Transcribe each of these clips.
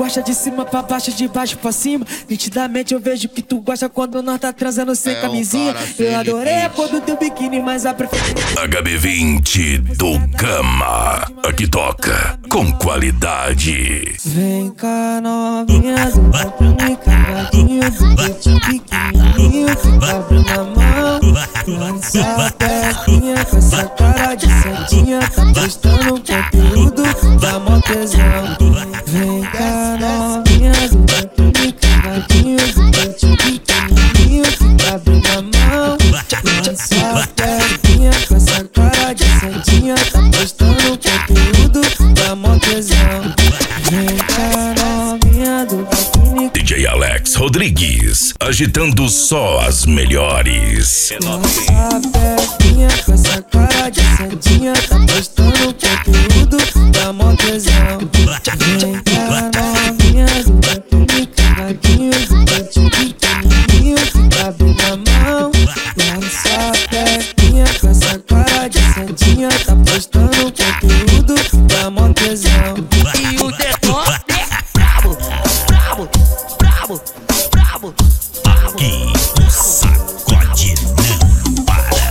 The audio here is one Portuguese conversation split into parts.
gosta de cima pra baixo, de baixo pra cima. Nitidamente eu vejo que tu gosta quando nós tá transando sem camisinha. Eu adorei a cor do teu biquíni, mas a preferência HB20 do Gama. Aqui toca com qualidade. Vem cá novinha do biquíni cavadinho, do jeitinho pequenininho que cabe na mão. Lança a perninha com essa cara de santinha, tá postando conteúdo da mó tesão. Vem cá novinha do biquíni cavadinho, do jeitinho pequenininho que cabe na mão. Lança a perninha com essa cara de santinha, tá postando conteúdo da mó tesão. Vem cá novinha do biquíni. DJ Alex Rodrigues, agitando só as melhores. Lança a perninha com essa cara de santinha, tá postando conteúdo da mó tesão. Vem cá novinha do biquíni cavadinho, do jeitinho pequenininho que cabe na mão. Lança a perninha com essa cara de santinha, tá postando conteúdo da mó tesão. E o detone é brabo, brabo, brabo, brabo, brabo. E o sacode não para.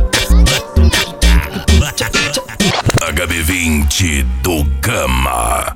HB20 do Gama.